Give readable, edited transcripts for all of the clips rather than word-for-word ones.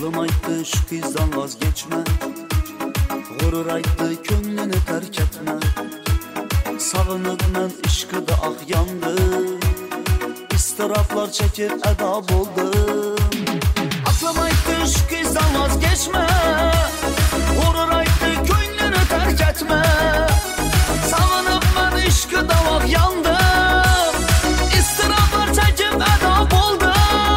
Aklım aytdı şu kızdan vazgeçme, gurur aytdı könlünü terk etme. Sağınıp mən işqıda ah yandım, istiraflar çekip edab oldum. Aklım aytdı şu kızdan vazgeçme, gurur aytdı könlünü terk etme. Sağınıp mən işqıda ah yandım, istiraflar çekip edab oldum.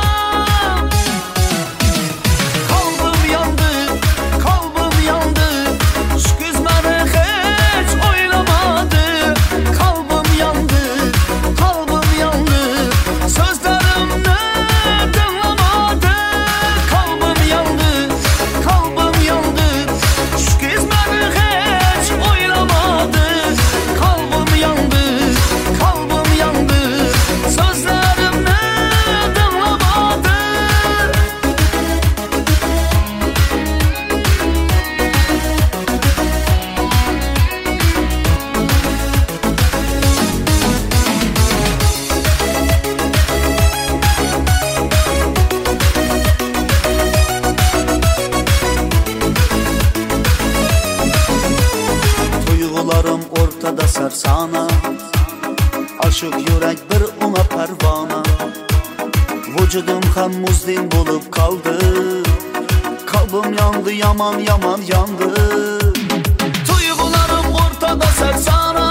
Ortada sərsana, aşıq yürək bir ona pərvana. Vücudum xəm muzdin bulub qaldı, kalbim yandı, yaman yaman yandı. Duyğularım ortada sərsana,